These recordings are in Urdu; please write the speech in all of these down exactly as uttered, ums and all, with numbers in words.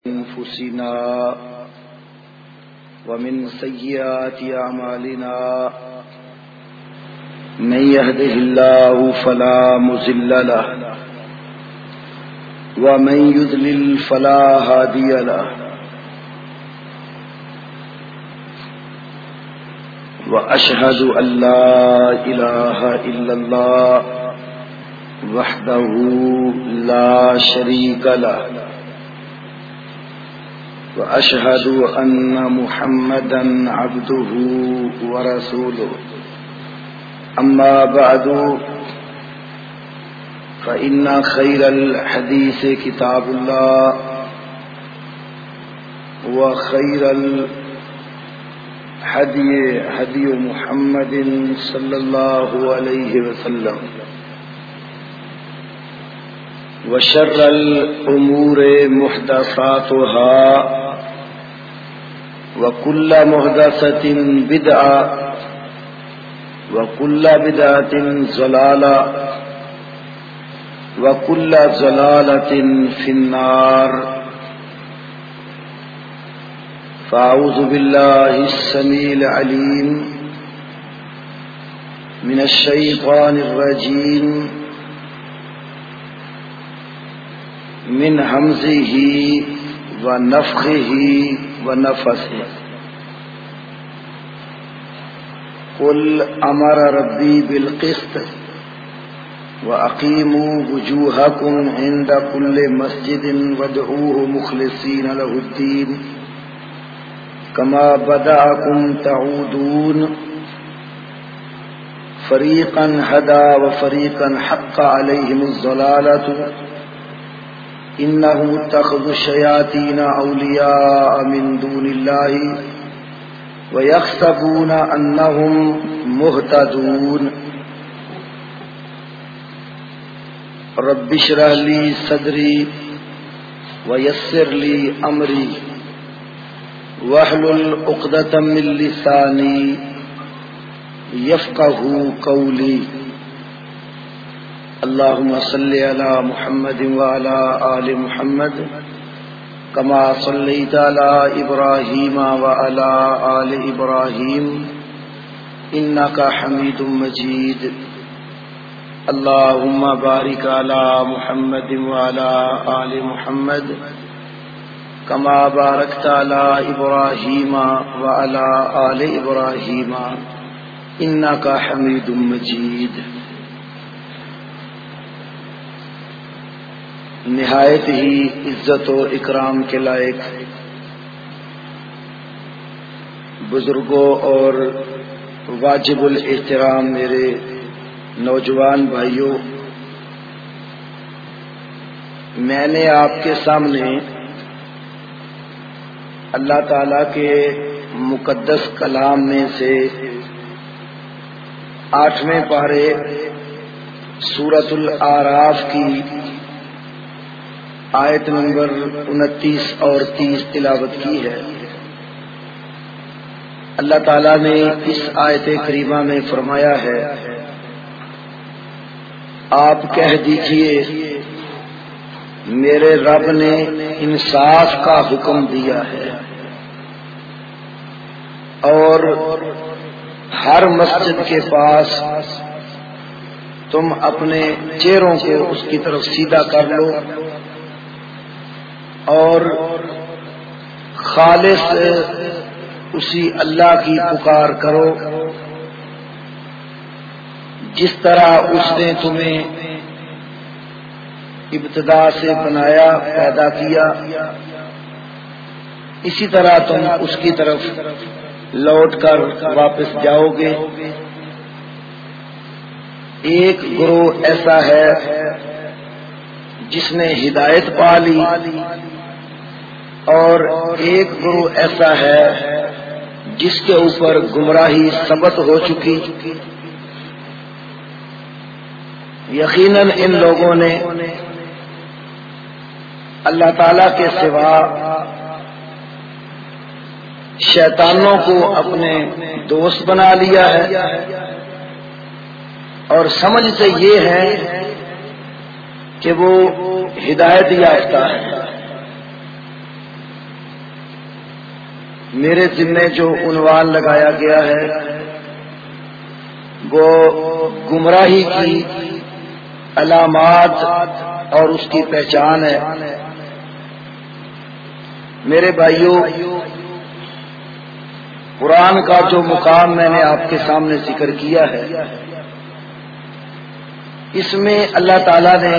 أنفسنا ومن سيئات أعمالنا من يهده الله فلا مضل له ومن يضلل فلا هادي له وأشهد أن لا إله إلا الله وحده لا شريك له وأشهد أن محمدا عبده ورسوله أما بعد فإن خير الحديث كتاب الله وخير الهدي هدي محمد صلى الله عليه وسلم وشر الأمور محدثاتها وكل محدثة بدعة وكل بدعة ضلالة وكل ضلالة في النار فأعوذ بالله السميع العليم من الشيطان الرجيم من همزه ونفخه ونفثه قل أمر ربي بالقسط وأقيموا وجوهكم عند كل مسجد وادعوه مخلصين له الدين كما بدأكم تعودون فريقا هدى وفريقا حق عليهم الضلالة إنهم اتخذوا الشياطين أولياء من دون الله ويحسبون أنهم مهتدون رب اشرح لي صدري ويسر لي أمري واحلل عقدة من لساني يفقهوا قولي اللهم صل على محمد وعلى آل محمد كما صليت على إبراهيم وعلى آل إبراهيم إنك حميد مجيد اللهم بارك على محمد وعلى آل محمد كما باركت على إبراهيم وعلى آل إبراهيم إنك حميد مجيد. نہایت ہی عزت و اکرام کے لائق بزرگوں اور واجب الاحترام میرے نوجوان بھائیوں، میں نے آپ کے سامنے اللہ تعالی کے مقدس کلام میں سے آٹھویں پارے سورۃ الاعراف کی آیت نمبر انتیس اور تیس تلاوت کی ہے. اللہ تعالیٰ نے اس آیت کریمہ میں فرمایا ہے، آپ کہہ دیجئے میرے رب نے انصاف کا حکم دیا ہے اور ہر مسجد کے پاس تم اپنے چہروں کو اس کی طرف سیدھا کر لو اور خالص اسی اللہ کی پکار کرو جس طرح اس نے تمہیں ابتدا سے بنایا، پیدا کیا، اسی طرح تم اس کی طرف لوٹ کر واپس جاؤ گے. ایک گروہ ایسا ہے جس نے ہدایت پا لی اور ایک گروہ ایسا ہے جس کے اوپر گمراہی ثبت ہو چکی. یقیناً ان لوگوں نے اللہ تعالی کے سوا شیطانوں کو اپنے دوست بنا لیا ہے اور سمجھتے یہ ہے کہ وہ ہدایت یافتہ ہے، میرے ذمے جو عنوان لگایا گیا ہے وہ گمراہی کی علامات اور اس کی پہچان ہے۔ میرے بھائیوں، قرآن کا جو مقام میں نے آپ کے سامنے ذکر کیا ہے، اس میں اللہ تعالی نے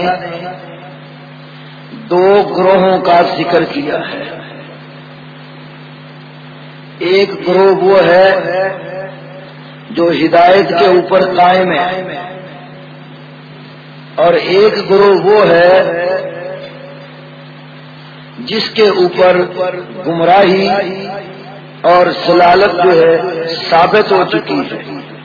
دو گروہوں کا ذکر کیا ہے۔ ایک گروہ وہ ہے جو ہدایت کے اوپر قائم ہے، اور ایک گروہ وہ ہے جس کے اوپر گمراہی اور ضلالت جو ہے ثابت ہو چکی ہے۔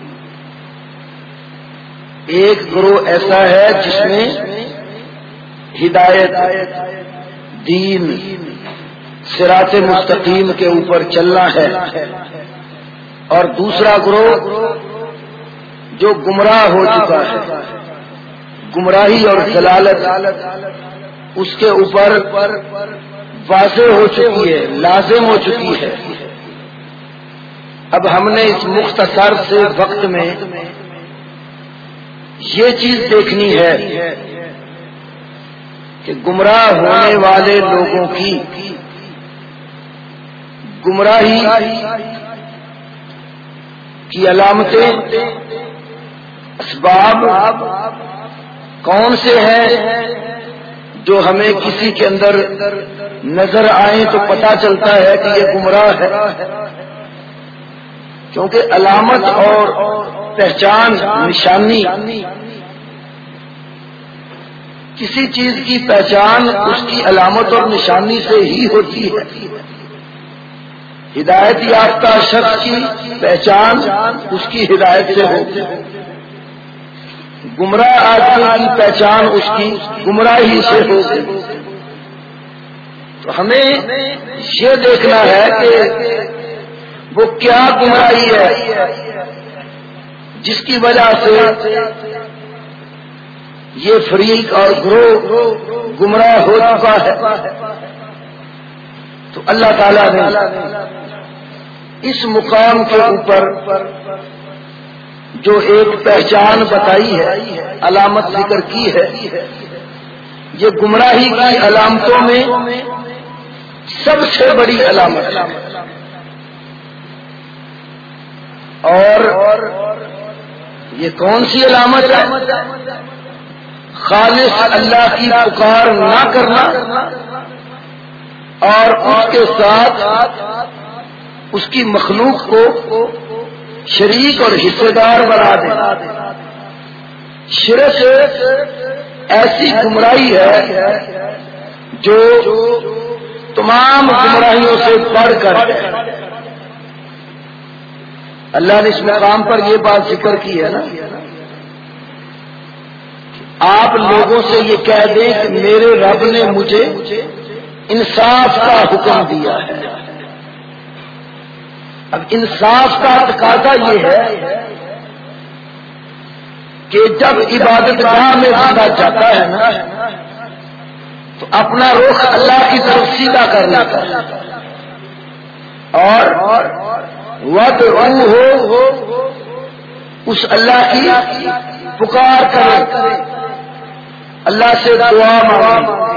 ایک گروہ ایسا ہے جس میں ہدایت، دین، صراط مستقیم کے اوپر چلنا ہے، اور دوسرا گروہ جو گمراہ ہو چکا ہے، گمراہی اور ضلالت اس کے اوپر واضح ہو چکی ہے، لازم ہو چکی ہے۔ اب ہم نے اس مختصر سے وقت میں یہ چیز دیکھنی ہے کہ گمراہ ہونے والے لوگوں کی گمراہی کی علامتیں، اسباب کون سے ہیں جو ہمیں کسی کے اندر نظر آئیں تو پتہ چلتا ہے کہ یہ گمراہ ہے، کیونکہ علامت اور پہچان، نشانی، کسی چیز کی پہچان اس کی علامت اور نشانی سے ہی ہوتی ہے۔ ہدایت یافتہ شخص کی پہچان اس کی ہدایت سے ہوتی ہے، گمراہ آدمی کی پہچان اس کی گمراہی سے ہوتی ہے۔ تو ہمیں یہ دیکھنا ہے کہ وہ کیا گمراہی ہے جس کی وجہ سے یہ فریق اور گروہ گمراہ ہو چکا ہے۔ تو اللہ تعالیٰ نے اس مقام کے اوپر جو ایک پہچان بتائی ہے، علامت ذکر کی ہے، یہ گمراہی کی علامتوں میں سب سے بڑی علامت ہے، اور یہ کون سی علامت ہے؟ خالص اللہ کی پکار نہ کرنا اور اس کے ساتھ اس کی مخلوق کو شریک اور حصے دار بنا دینا۔ شرک ایسی گمراہی ہے جو تمام گمراہیوں سے بڑھ کر ہے۔ اللہ نے اس مقام پر یہ بات ذکر کی ہے نا، آپ لوگوں سے یہ کہہ دیں کہ میرے رب نے مجھے انصاف کا حکم دیا ہے۔ اب انصاف کا تقاضا یہ ہے کہ جب عبادت گاہ میں بندہ جاتا ہے نا تو اپنا رخ اللہ کی طرف سیدھا کر لیتا ہے، اور وَادْعُوهُ ہو اس اللہ کی پکار کرے، اللہ سے دعا مانگے،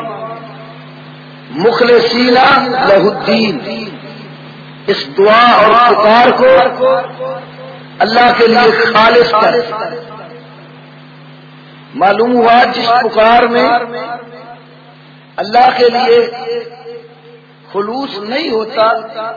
مخلصین لہ الدین، اس دعا اور پکار کو اللہ کے لیے خالص کرے۔ معلوم ہوا جس پکار میں اللہ کے لیے خلوص نہیں ہوتا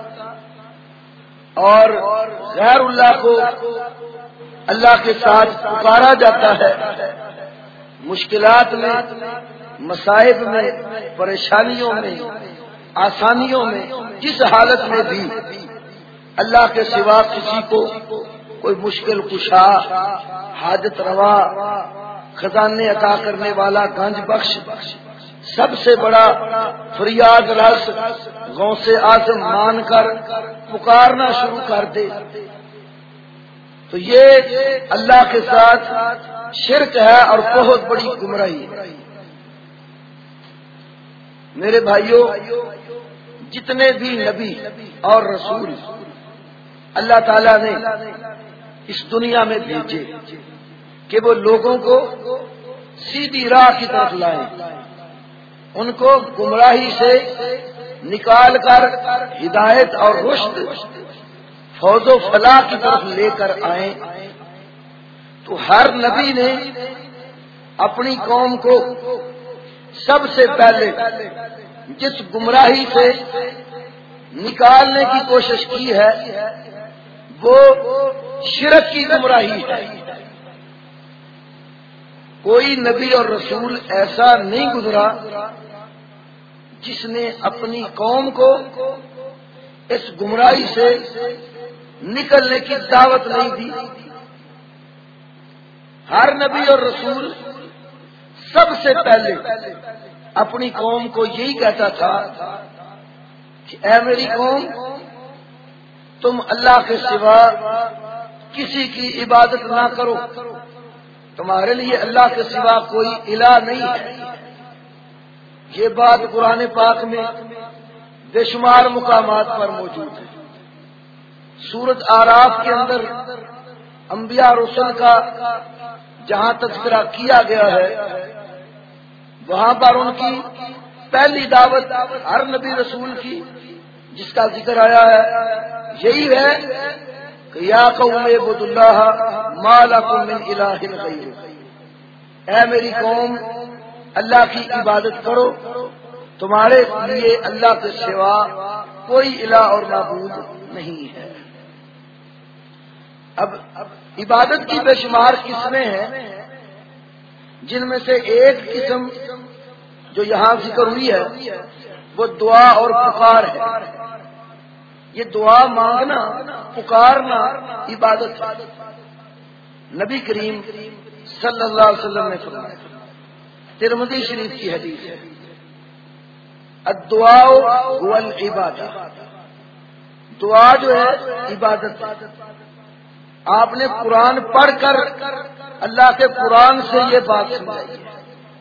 اور غیر اللہ کو اللہ کے ساتھ پکارا جاتا ہے، مشکلات میں، مصائب میں، پریشانیوں میں، آسانیوں میں، جس حالت میں بھی اللہ کے سوا کسی کو کوئی مشکل کشا، حاجت روا، خزانے عطا کرنے والا، گنج بخش، سب سے بڑا فریاد رس غوث اعظم مان کر پکارنا شروع کر دے تو یہ اللہ کے ساتھ شرک ہے اور بہت بڑی گمراہی ہے۔ میرے بھائیوں، جتنے بھی نبی اور رسول اللہ تعالی نے اس دنیا میں بھیجے کہ وہ لوگوں کو سیدھی راہ کی طرف لائیں، ان کو گمراہی سے نکال کر ہدایت اور رشد، فوز و فلاح کی طرف لے کر آئیں۔ تو ہر نبی نے اپنی قوم کو سب سے پہلے جس گمراہی سے نکالنے کی کوشش کی ہے وہ شرک کی گمراہی ہے۔ کوئی نبی اور رسول ایسا نہیں گزرا جس نے اپنی قوم کو اس گمراہی سے نکلنے کی دعوت نہیں دی۔ ہر نبی اور رسول سب سے پہلے اپنی قوم کو یہی کہتا تھا کہ اے میری قوم، تم اللہ کے سوا کسی کی عبادت نہ کرو، تمہارے لیے اللہ کے سوا کوئی الہ نہیں ہے۔ یہ بات قرآن پاک میں بے شمار مقامات پر موجود ہے۔ سورۃ اعراف کے اندر انبیاء رسل کا جہاں تذکرہ کیا گیا ہے وہاں پر ان کی پہلی دعوت ہر نبی رسول کی جس کا ذکر آیا ہے یہی ہے کہ یا قوم اعبدوا اللہ ما لکم من الہ غیرہ، اے میری قوم اللہ کی عبادت کرو، تمہارے لیے اللہ کے سوا کوئی الہ اور معبود نہیں ہے۔ اب عبادت کی بے شمار قسمیں ہیں، جن میں سے ایک قسم جو یہاں ذکر ہوئی ہے وہ دعا اور پکار ہے۔ یہ دعا مانگنا، پکارنا عبادت ہے۔ نبی کریم صلی اللہ علیہ وسلم نے فرمایا، ترمذی شریف کی حدیث ہے، الدعاء هو العبادہ، دعا جو ہے عبادت ہے۔ آپ نے قرآن پڑھ کر اللہ کے قرآن سے یہ بات سمجھائی ہے،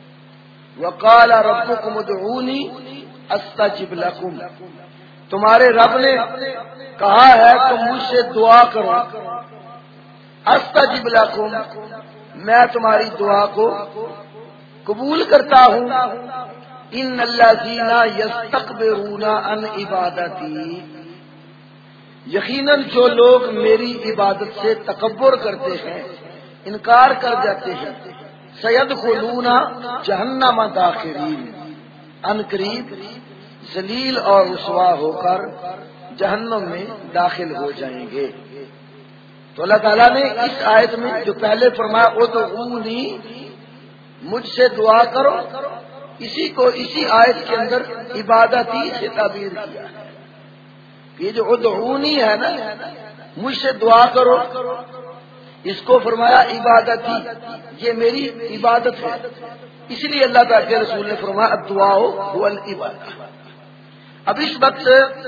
وقال ربکم ادعونی استجب لکم، تمہارے رب نے کہا ہے تم مجھ سے دعا کرو، استجب لکم، میں تمہاری دعا کو قبول کرتا ہوں۔ ان الذین یستکبرون عن عبادتی، یقیناً جو لوگ میری عبادت سے تکبر کرتے ہیں، انکار کر جاتے ہیں، سیدخلون جہنم داخرین، ان قریب ذلیل اور رسوا ہو کر جہنم میں داخل ہو جائیں گے۔ تو اللہ تعالیٰ نے اس آیت میں جو پہلے فرمایا ادعونی، مجھ سے دعا کرو، اسی کو اسی آیت کے اندر عبادتی سے تعبیر کیا ہے۔ یہ جو ادعونی ہے نا، مجھ سے دعا کرو، اس کو فرمایا عبادتی، یہ میری عبادت ہے۔ اس لیے اللہ تعالیٰ کے رسول نے فرمایا الدعاء هو العبادہ۔ اب اس وقت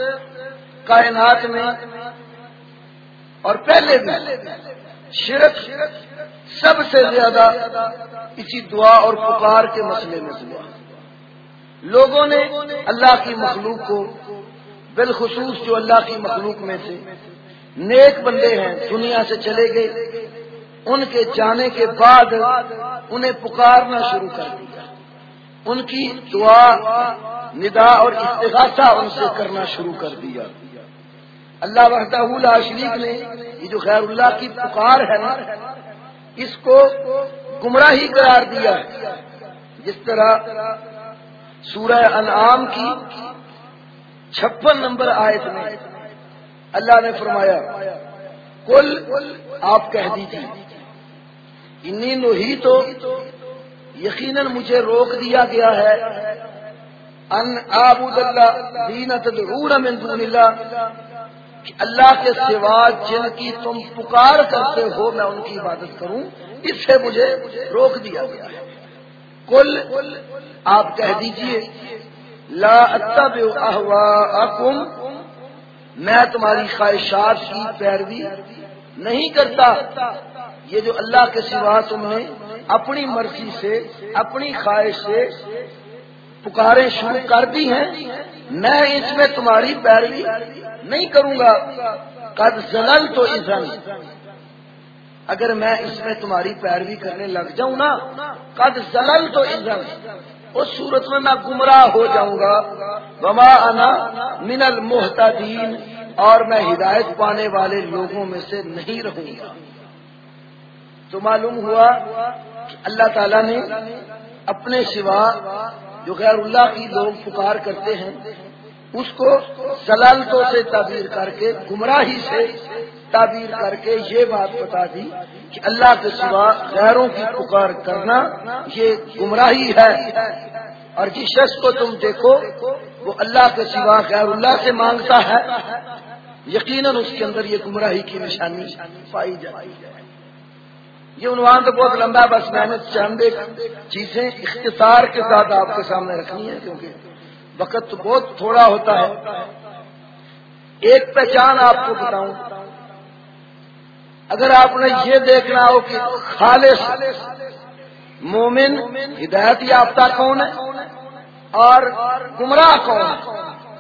کائنات میں اور پہلے بھی شرک سب سے زیادہ اسی دعا اور پکار کے مسئلے میں ہوا۔ لوگوں نے اللہ کی مخلوق کو، بالخصوص جو اللہ کی مخلوق میں سے نیک بندے ہیں دنیا سے چلے گئے، ان کے جانے کے بعد انہیں پکارنا شروع کر دیا، ان کی دعا، ندا اور استغاثہ ان سے کرنا شروع کر دیا۔ اللہ وحدہ لا شریک نے یہ جو غیر اللہ کی پکار ہے نا، اس کو گمراہی قرار دیا ہے۔ جس طرح سورہ انعام کی چھپن نمبر آیت میں اللہ نے فرمایا کل، آپ کہہ دیجیے انی نہی تو، یقیناً مجھے روک دیا گیا ہے، ان اعبد اللہ دین تدعون من دون اللہ، کہ اللہ کے سوا جن کی تم پکار کرتے ہو میں ان کی عبادت کروں، اس سے مجھے روک دیا گیا ہے۔ کل، آپ کہہ دیجئے لا اتبع اہواءکم، میں تمہاری خواہشات کی پیروی نہیں کرتا۔ یہ جو اللہ کے سوا تم نے اپنی مرضی سے، اپنی خواہش سے پکاریں شروع کر دی ہیں، میں اس میں تمہاری پیروی نہیں کروں گا. قد زللت اذا، اگر میں اس میں تمہاری پیروی کرنے لگ جاؤں نا، قد زللت اذا، اس صورت میں میں گمراہ ہو جاؤں گا. وما انا من المہتدین، اور میں ہدایت پانے والے لوگوں میں سے نہیں رہوں گا. تو معلوم ہوا کہ اللہ تعالیٰ نے اپنے سوا جو غیر اللہ کی لوگ پکار کرتے ہیں اس کو زلالتوں سے تعبیر کر کے، گمراہی سے تعبیر کر کے یہ بات بتا دی کہ اللہ کے سوا غیروں کی پکار کرنا یہ گمراہی ہے. اور جس شخص کو تم دیکھو وہ اللہ کے سوا غیر اللہ سے مانگتا ہے، یقیناً اس کے اندر یہ گمراہی کی نشانی پائی جاتی ہے. یہ عنوان تو بہت لمبا، بس میں نے چند ایک چیزیں اختصار کے ساتھ آپ کے سامنے رکھنی ہے کیونکہ وقت تو بہت تھوڑا ہوتا ہے. ایک پہچان آپ کو بتاؤں، اگر آپ نے یہ دیکھنا ہو کہ خالص مومن ہدایت یافتہ کون ہے اور گمراہ کون ہے،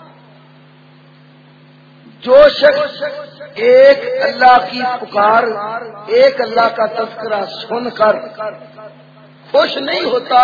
جو شخص ایک اللہ کی پکار، ایک اللہ کا تذکرہ سن کر خوش نہیں ہوتا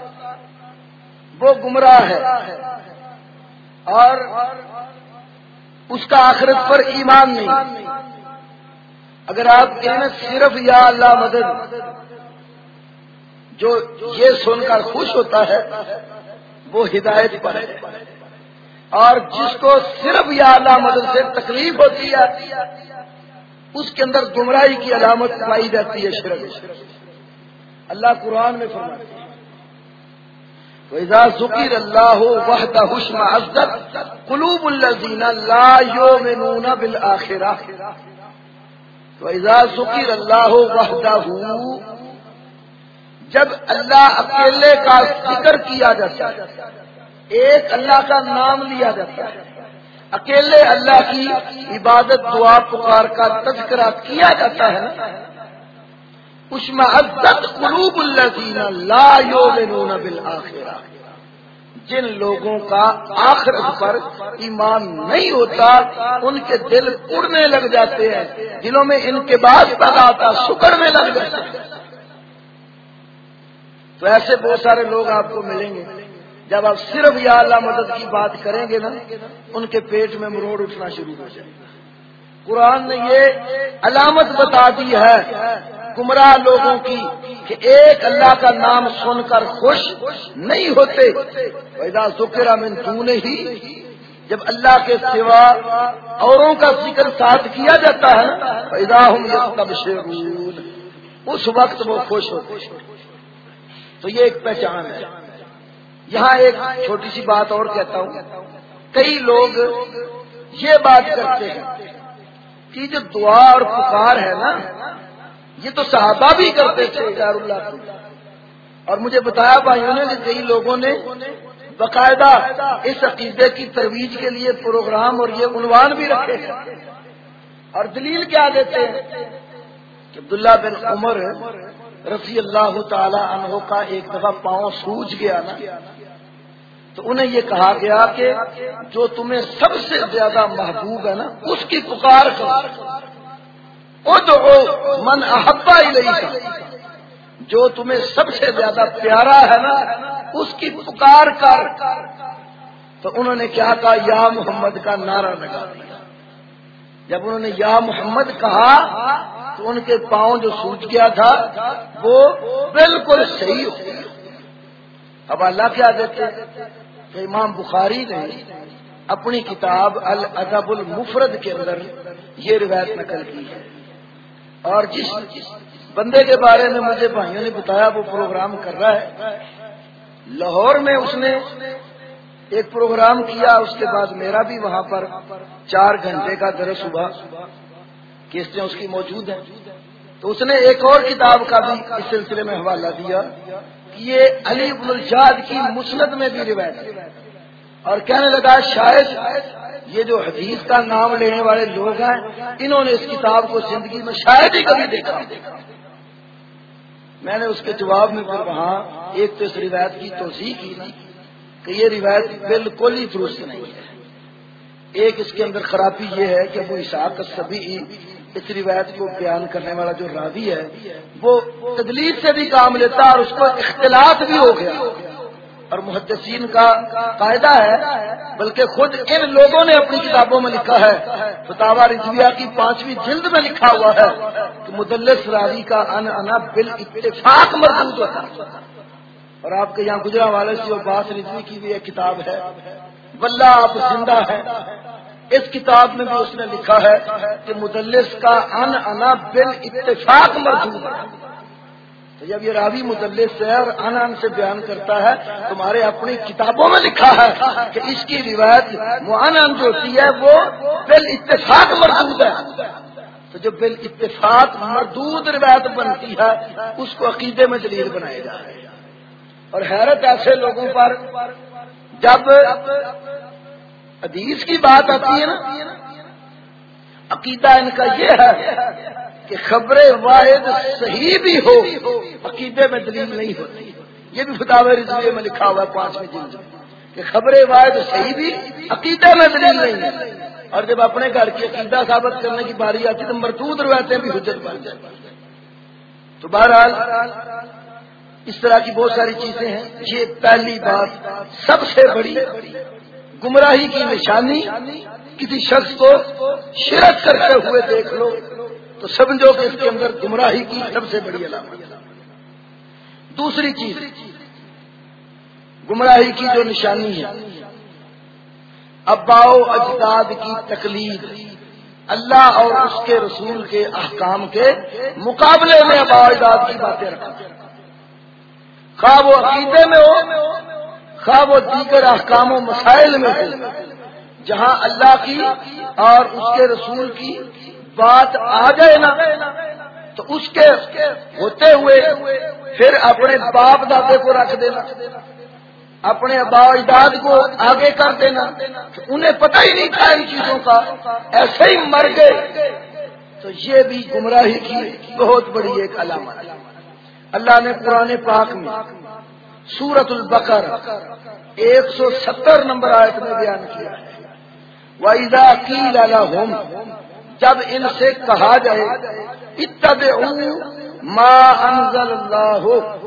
وہ گمراہ ہے، اور اس کا آخرت پر ایمان نہیں. اگر آپ کہیں صرف یا اللہ مدد، جو یہ سن کر خوش ہوتا ہے وہ ہدایت پر ہے، اور جس کو صرف یا اللہ مدد سے تکلیف ہوتی ہے اس کے اندر گمراہی کی علامت پائی جاتی ہے، شرک. اللہ قرآن میں فرماتے ہیں وَإِذَا ذُكِرَ اللَّهُ وَحْدَهُ اشْمَأَزَّتْ قُلُوبُ الَّذِينَ لَا يُؤْمِنُونَ بِالْآخِرَةِ. وَإِذَا ذُكِرَ اللَّهُ وَحْدَهُ، جب اللہ اکیلے کا ذکر کیا جاتا ہے، ایک اللہ کا نام لیا جاتا ہے، اکیلے اللہ کی عبادت دعا پکار کا تذکرہ کیا جاتا ہے، اشمئزت قلوب الذین لا یؤمنون بالآخرہ، جن لوگوں کا آخرت پر ایمان نہیں ہوتا ان کے دل اڑنے لگ جاتے ہیں، دلوں میں انقباض پیدا ہوتا، سکڑنے لگ جاتے ہیں. تو ایسے بہت سارے لوگ آپ کو ملیں گے، جب آپ صرف یا اللہ مدد کی بات کریں گے نا ان کے پیٹ میں مروڑ اٹھنا شروع ہو جائے گا. قرآن نے یہ علامت بتا دی ہے گمراہ لوگوں کی کہ ایک اللہ کا نام سن کر خوش نہیں ہوتے. وَإِذَا ذُكِرَ مِن دُونِهِ، جب اللہ کے سوا اوروں کا ذکر ساتھ کیا جاتا ہے فَإِذَا هُمْ يَسْتَبْشِرُونَ، اس وقت وہ خوش ہوتے. تو یہ ایک پہچان ہے. یہاں ایک چھوٹی سی بات اور کہتا ہوں، کئی لوگ یہ بات کرتے ہیں کہ جو دعا اور پکار ہے نا یہ تو صحابہ بھی کرتے تھے غیر اللہ کو، اور مجھے بتایا بھائیوں نے کہ کئی لوگوں نے باقاعدہ اس عقیدے کی ترویج کے لیے پروگرام اور یہ عنوان بھی رکھے ہیں. اور دلیل کیا دیتے ہیں کہ عبداللہ بن عمر رضی اللہ تعالی عنہ کا ایک دفعہ پاؤں سوج گیا نا، تو انہیں یہ کہا گیا کہ جو تمہیں سب سے زیادہ محبوب ہے نا اس کی پکار کرو، ادعو من احب الیک، جو تمہیں سب سے زیادہ پیارا ہے نا اس کی پکار کر. تو انہوں نے کیا کہا؟ یا محمد کا نعرہ لگا دیا. جب انہوں نے یا محمد کہا تو ان کے پاؤں جو سوج گیا تھا وہ بالکل صحیح ہو گیا. اب اللہ کیا دیتے کہ امام بخاری نے اپنی کتاب الادب المفرد کے اندر یہ روایت نقل کی ہے، اور جس بندے کے بارے میں مجھے بھائیوں نے بتایا وہ پروگرام کر رہا ہے لاہور میں، اس نے ایک پروگرام کیا، اس کے بعد میرا بھی وہاں پر چار گھنٹے کا درس ہوا، قسطیں اس کی موجود ہیں. تو اس نے ایک اور کتاب کا بھی اس سلسلے میں حوالہ دیا کہ یہ علی بن الجاد کی مسند میں بھی روایت ہے، اور کہنے لگا شاید یہ جو حدیث کا نام لینے والے لوگ ہیں انہوں نے اس کتاب کو زندگی میں شاید ہی کبھی دیکھا. میں نے اس کے جواب میں پھر وہاں ایک تو اس روایت کی توضیح کی کہ یہ روایت بالکل ہی درست نہیں ہے. ایک اس کے اندر خرابی یہ ہے کہ ابو اسحاق السبیعی اس روایت کو بیان کرنے والا جو راوی ہے وہ تدلیس سے بھی کام لیتا اور اس کو اختلاط بھی ہو گیا، اور محدثین کا قاعدہ ہے، بلکہ خود ان لوگوں نے اپنی کتابوں میں لکھا ہے، فتاوی رضویہ کی پانچویں جلد میں لکھا ہوا ہے کہ مدلس راوی کا ان انا بالاتفاق مردود ہوتا ہے۔ اور آپ کے یہاں گجرا والے سے اور باس رضوی کی بھی ایک کتاب ہے، واللہ آپ زندہ ہیں، اس کتاب میں بھی اس نے لکھا ہے کہ مدلس کا ان انا بالاتفاق مردود ہے۔ تو جب یہ راوی مدلس ہے اور ان ان سے بیان کرتا ہے، تمہارے اپنی کتابوں میں لکھا ہے کہ اس کی روایت معن جو ہوتی ہے وہ بالاتفاق مردود ہے، تو جو بالاتفاق مردود روایت بنتی ہے اس کو عقیدے میں دلیل بنایا جا رہا ہے۔ اور حیرت ایسے لوگوں پر جب حدیث کی بات آتی ہے نا، عقیدہ ان کا یہ ہے کہ خبر واحد صحیح بھی ہو عقیدے میں دلیل نہیں ہوتی۔ یہ بھی فتاوی رضویہ میں لکھا ہوا ہے پانچویں جلد کہ خبر واحد صحیح بھی عقیدے میں دلیل نہیں ہے، اور جب اپنے گھر کی عقیدہ ثابت کرنے کی باری آتی تو مردود روایتیں بھی حجت بن جاتی۔ تو بہرحال اس طرح کی بہت ساری چیزیں ہیں۔ یہ پہلی بات سب سے بڑی گمراہی کی نشانی، کسی شخص کو شرک کرتے ہوئے دیکھ لو تو سمجھو کہ اس کے اندر گمراہی کی سب سے بڑی علامت۔ دوسری چیز گمراہی کی جو نشانی ہے، اباء و اجداد کی تقلید، اللہ اور اس کے رسول کے احکام کے مقابلے میں اباء و اجداد کی باتیں رکھنا، خواہ وہ عقیدے میں ہو خواہ وہ دیگر احکام و مسائل میں ہو، جہاں اللہ کی اور اس کے رسول کی بات آ جائے نا تو اس کے ہوتے ہوئے پھر اپنے باپ دادے کو رکھ دینا، اپنے اباء و اجداد کو آگے کر دینا، انہیں پتہ ہی نہیں تھا ان چیزوں کا، ایسے ہی مر گئے، تو یہ بھی گمراہی کی بہت بڑی ایک علامت ہے۔ اللہ نے قرآن پاک میں سورۃ البقرہ ایک سو ستر نمبر آیت میں بیان کیا ہے، وَإِذَا قِيلَ لَهُمْ، جب ان سے کہا جائے اتبعوا ما انزل اللہ،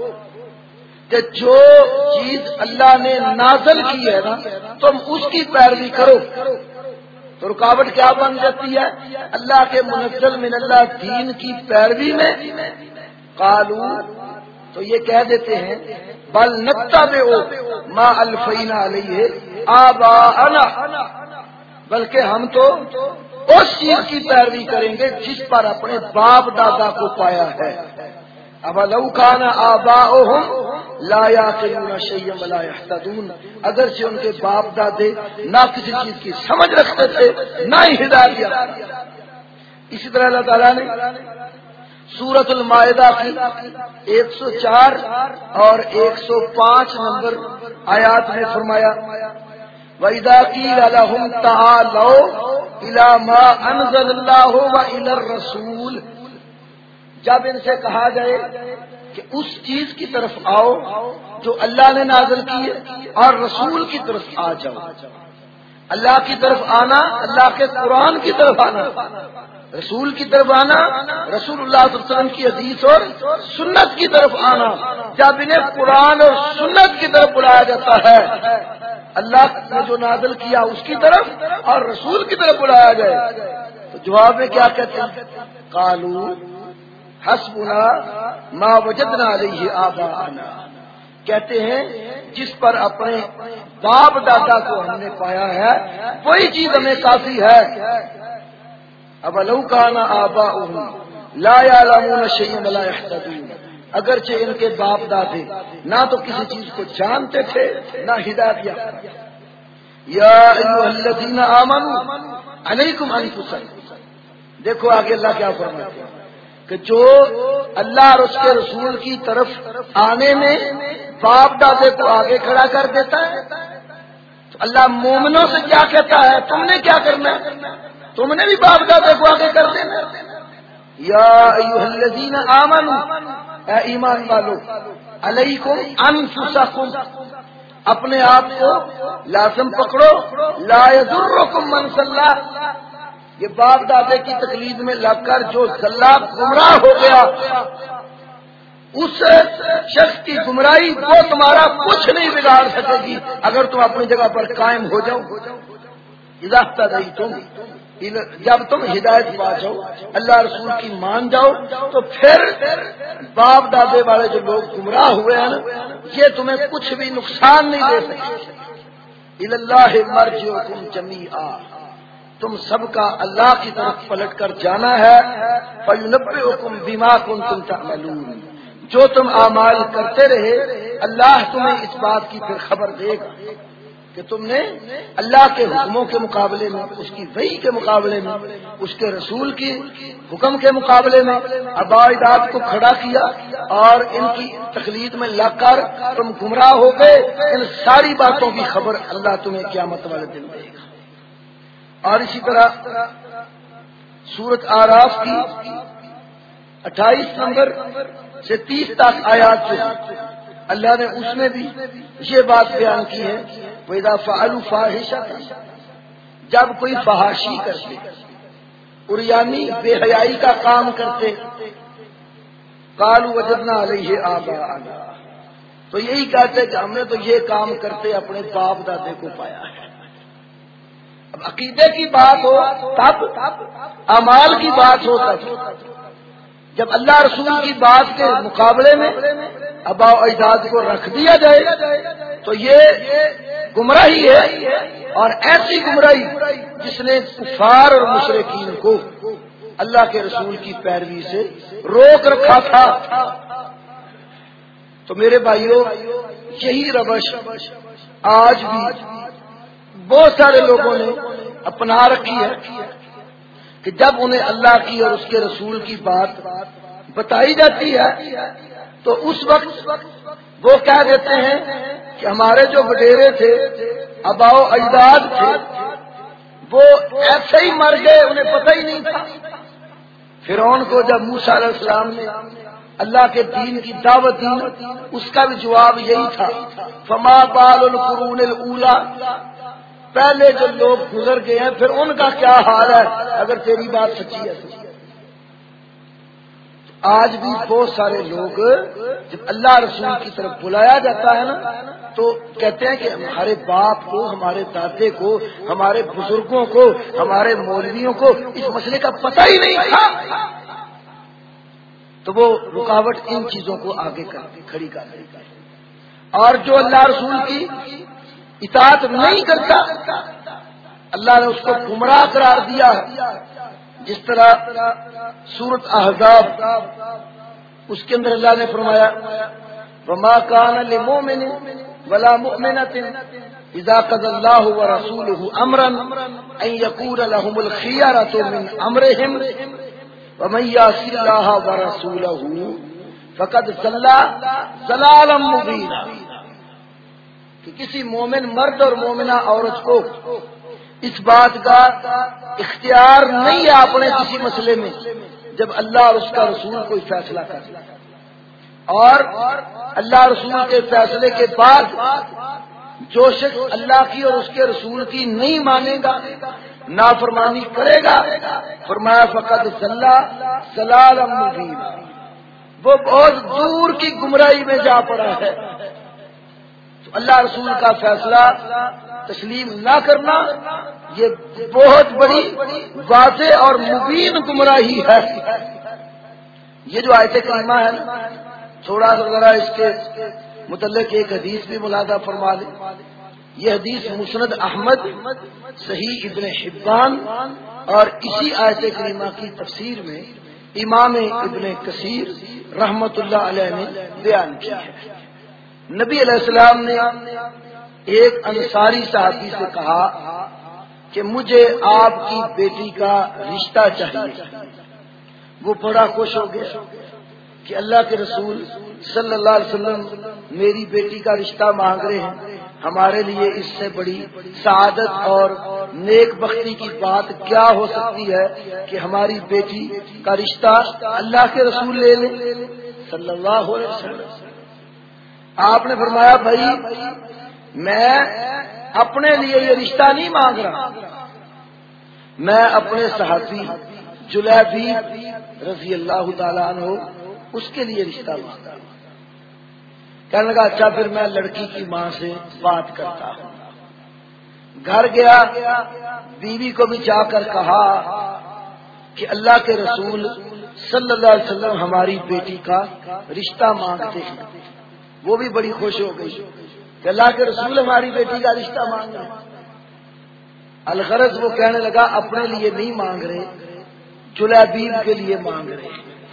کہ جو چیز اللہ نے نازل کی ہے نا تم اس کی پیروی کرو، تو رکاوٹ کیا بن جاتی ہے؟ اللہ کے منزل من اللہ دین کی پیروی میں قالوا، تو یہ کہہ دیتے ہیں بل نتبع ما الفینا علیہ آباءنا، بلکہ ہم تو اس چیز کی پیروی کریں گے جس پر اپنے باپ دادا کو پایا ہے۔ اولو کان آباؤہم لا یعقلون شیئا ولا یہتدون، اگرچہ ان کے باپ دادے نہ کسی چیز کی سمجھ رکھتے تھے نہ ہی ہدایت یافتہ۔ اسی طرح اللہ تعالیٰ نے سورۃ المائدہ کی ایک سو چار اور ایک سو پانچ نمبر آیات میں فرمایا وَإِذَا قِيلَ لَهُمْ تَعَالَوْا إِلَى مَا أَنزَلَ اللَّهُ وَإِلَى الرَّسُولِ، جب ان سے کہا جائے کہ اس چیز کی طرف آؤ جو اللہ نے نازل کی ہے اور رسول کی طرف آ جاؤ۔ اللہ کی طرف آنا، اللہ کے قرآن کی طرف آنا، رسول کی طرف آنا، رسول اللہ صلی اللہ علیہ وسلم کی حدیث اور سنت کی طرف آنا۔ جب انہیں قرآن اور سنت کی طرف بلایا جاتا ہے، اللہ نے جو نازل کیا اس کی طرف اور رسول کی طرف بلایا جائے، تو جواب میں کیا کہتے ہیں؟ قالوا حسبنا ما وجدنا علیہ آباءنا، کہتے ہیں جس پر اپنے باپ دادا کو ہم نے پایا ہے وہی چیز ہمیں کافی ہے۔ اولو کان آباؤہم لا یعلمون شیئا ولا یہتدون، اگرچہ ان کے باپ دادے نہ تو کسی چیز کو جانتے تھے نہ ہدایت یافتہ۔ یا ایھا الذین آمنوا علیکم انفسکم، دیکھو آگے اللہ کیا فرماتے ہیں کہ جو اللہ اور اس کے رسول کی طرف آنے میں باپ دادے کو آگے کھڑا کر دیتا ہے، تو اللہ مومنوں سے کیا کہتا ہے؟ تم نے کیا کرنا ہے؟ تم نے بھی باپ دادے کو آگے کر دینا۔ یا ایھا الذین آمنوا، اے ایمان والو، علیکم انفسکم، اپنے آپ کو لازم پکڑو، لا یضرکم من صلی، یہ باپ دادے کی تقلید میں لگ کر جو صلی گمراہ ہو گیا، اس شخص کی گمراہی وہ تمہارا کچھ نہیں بگاڑ سکے گی اگر تم اپنی جگہ پر قائم ہو جاؤ۔ اذا اهتدیتم، جب تم ہدایت پا جاؤ، اللہ رسول کی مان جاؤ، تو پھر باپ دادے والے جو لوگ گمراہ ہوئے ہیں نا، یہ تمہیں کچھ بھی نقصان نہیں دے سکتے۔ الی اللہ مرجعکم جمیعا، تم سب کا اللہ کی طرف پلٹ کر جانا ہے۔ فینبئکم بما کنتم تعملون، جو تم اعمال کرتے رہے اللہ تمہیں اس بات کی پھر خبر دے گا کہ تم نے اللہ کے حکموں کے مقابلے میں، اس کی وحی کے مقابلے میں، اس کے رسول کی حکم کے مقابلے میں آباء و اجداد کو کھڑا کیا اور ان کی تقلید میں لگ کر تم گمراہ ہو گئے۔ ان ساری باتوں کی خبر اللہ تمہیں قیامت والے دن دے گا۔ اور اسی طرح سورۃ اعراف کی اٹھائیس نمبر سے تیس تک آیات سے اللہ نے اس میں بھی یہ بات بیان کی ہے، وَإِذَا فَعَلُوا فَاحِشَةً، جب کوئی فحاشی کرتے، عریانی بے حیائی کا کام کرتے، قَالُوا وَجَدْنَا عَلَيْهِ آبَاءَنَا، تو یہی کہتے کہ ہم نے تو یہ کام کرتے اپنے باپ دادے کو پایا ہے۔ اب عقیدے کی بات ہو تب، اعمال کی بات ہو تب، جب اللہ رسول کی بات کے مقابلے میں آباء و اجداد کو رکھ دیا جائے تو یہ گمراہی ہے، اور ایسی گمراہی جس نے کفار اور مشرکین کو اللہ کے رسول کی پیروی سے روک رکھا تھا۔ تو میرے بھائیوں، یہی روش آج بھی بہت سارے لوگوں نے اپنا رکھی ہے کہ جب انہیں اللہ کی اور اس کے رسول کی بات بتائی جاتی ہے تو اس وقت وہ کہہ دیتے ہیں کہ ہمارے جو وڈیرے تھے، آباء و اجداد تھے، وہ ایسے ہی مر گئے، انہیں پتہ ہی نہیں تھا۔ فرعون کو جب موسیٰ علیہ السلام نے اللہ کے دین کی دعوت دی، اس کا بھی جواب یہی تھا، فما بال القرون الاولی، پہلے جو لوگ گزر گئے ہیں پھر ان کا کیا حال ہے اگر تیری بات سچی ہے۔ آج بھی بہت سارے لوگ جب اللہ رسول کی طرف بلایا جاتا ہے نا تو کہتے ہیں کہ ہمارے باپ کو، ہمارے دادے کو، ہمارے بزرگوں کو، ہمارے مولویوں کو اس مسئلے کا پتہ ہی نہیں تھا، تو وہ رکاوٹ ان چیزوں کو آگے کھڑی کر دیتا ہے۔ اور جو اللہ رسول کی اطاعت نہیں کرتا اللہ نے اس کو گمراہ قرار دیا ہے، جس طرح سورۃ احزاب اس کے اندر اللہ نے فرمایا، وما كان لمؤمن ولا مؤمنة اذا قضى الله ورسوله امرا ان يكون لهم الخيرة من امرهم ومن يعص الله ورسوله فقد ضل ضلالا مبينا، کہ کسی مومن مرد اور مومنہ عورت کو اس بات کا اختیار نہیں ہے اپنے کسی مسئلے میں جب اللہ اور اس کا رسول کوئی فیصلہ کرے، اور اللہ رسول کے فیصلے کے بعد جو شخص اللہ کی اور اس کے رسول کی نہیں مانے گا، نافرمانی کرے گا، فرمایا فقد ضل ضلالا مبینا، وہ بہت دور کی گمراہی میں جا پڑا ہے۔ تو اللہ رسول کا فیصلہ تسلیم نہ کرنا یہ بہت بڑی واضح اور مبین گمراہی ہے۔ یہ جو آیت کریمہ ہے تھوڑا سا ذرا اس کے متعلق ایک حدیث بھی ملاحظہ فرما لیں۔ یہ حدیث مسند احمد، صحیح ابن حبان اور اسی آیت کریمہ کی تفسیر میں امام ابن کثیر رحمت اللہ علیہ نے بیان کی ہے۔ نبی علیہ السلام نے ایک انصاری صحابی سے کہا کہ مجھے آپ کی بیٹی کا رشتہ چاہیے۔ وہ بڑا خوش ہو گیا کہ اللہ کے رسول صلی اللہ علیہ وسلم میری بیٹی کا رشتہ مانگ رہے ہیں، ہمارے لیے اس سے بڑی سعادت اور نیک بختی کی بات کیا ہو سکتی ہے کہ ہماری بیٹی کا رشتہ اللہ کے رسول لے لیں صلی اللہ علیہ وسلم۔ آپ نے فرمایا بھائی میں اپنے لیے یہ رشتہ نہیں مانگ رہا، میں اپنے صحابی جلیبیب رضی اللہ تعالیٰ عنہ اس کے لیے رشتہ مانگ رہا ہوں۔ کہنے لگا اچھا پھر میں لڑکی کی ماں سے بات کرتا ہوں۔ گھر گیا، بیوی کو بھی جا کر کہا کہ اللہ کے رسول صلی اللہ علیہ وسلم ہماری بیٹی کا رشتہ مانگتے ہیں۔ وہ بھی بڑی خوش ہو گئی کہ اللہ کے رسول ہماری بیٹی کا رشتہ مانگ رہے۔ الغرض وہ کہنے لگا اپنے لیے نہیں مانگ رہے، جلیبیب کے لیے مانگ رہے۔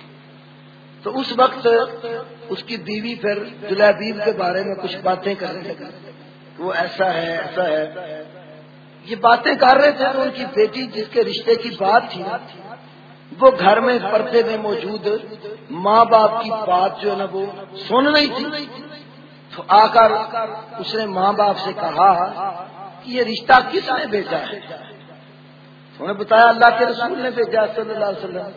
تو اس وقت اس کی بیوی پھر جلیبیب کے بارے میں کچھ باتیں کرنے لگی، وہ ایسا ہے ایسا ہے، یہ باتیں کر رہے تھے۔ تو ان کی بیٹی جس کے رشتے کی بات تھی وہ گھر میں پردے میں موجود ماں باپ کی بات جو ہے نا وہ سن رہی تھی۔ تو آ کر اس نے ماں باپ سے کہا کہ یہ رشتہ کس نے بھیجا ہے؟ انہوں نے بتایا اللہ کے رسول نے بھیجا صلی اللہ علیہ وسلم۔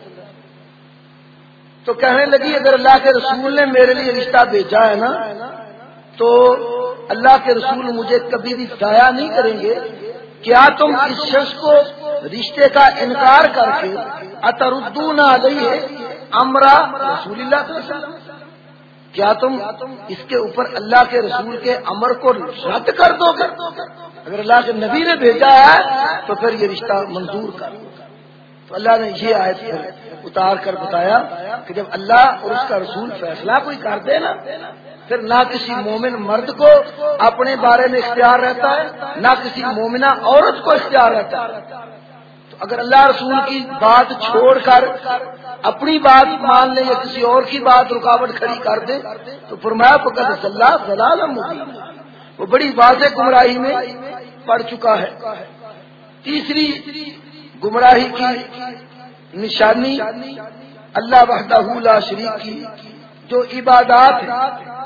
تو کہنے لگی اگر اللہ کے رسول نے میرے لیے رشتہ بھیجا ہے نا تو اللہ کے رسول مجھے کبھی بھی ضائع نہیں کریں گے۔ کیا تم اس شخص کو رشتے کا انکار کر کے اتردون علیہ امرا رسول اللہ صلی اللہ علیہ وسلم، کیا تم اس کے اوپر اللہ کے رسول کے امر کو رد کر دو گے؟ اگر اللہ کے نبی نے بھیجا ہے تو پھر یہ رشتہ منظور کر دو۔ تو اللہ نے یہ آیت اتار کر بتایا کہ جب اللہ اور اس کا رسول فیصلہ کوئی کر دے نا پھر نہ کسی مومن مرد کو اپنے بارے میں اختیار رہتا ہے نہ کسی مومنہ عورت کو اختیار رہتا ہے۔ تو اگر اللہ رسول کی بات چھوڑ کر اپنی بات مان لے یا کسی اور کی بات رکاوٹ کھڑی کر دے تو فرمایا فقد ضل ضلالا مبینا، وہ بڑی واضح گمراہی میں پڑ چکا ہے۔ تیسری گمراہی کی نشانی اللہ وحدہ لا شریک کی جو عبادات ہیں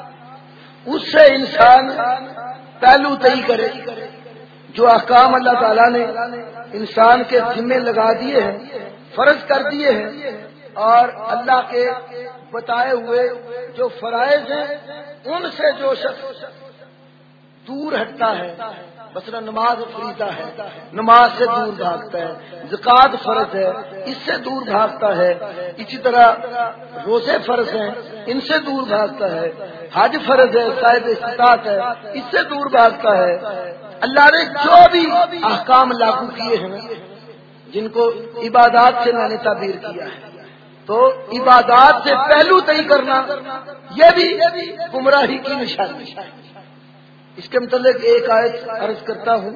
اس سے انسان پہلو طئی کرے۔ جو احکام اللہ تعالیٰ نے انسان کے ذمے لگا دیے ہیں، فرض کر دیے ہیں، اور اللہ کے بتائے ہوئے جو فرائض ہیں ان سے جو شخص دور ہٹتا ہے، مثلا نماز فریضہ ہے نماز سے دور بھاگتا ہے، زکوٰۃ فرض ہے اس سے دور بھاگتا ہے، اسی طرح روزے فرض ہیں ان سے دور بھاگتا ہے، حج فرض ہے صاحب استطاعت ہے اس سے دور بھاگتا ہے۔ اللہ نے جو بھی احکام لاگو کیے ہیں جن کو عبادات سے میں نے تعبیر کیا ہے، تو عبادات سے پہلو طئی کرنا یہ بھی گمراہی کی نشانی ہے۔ اس کے متعلق ایک آیت عرض کرتا ہوں،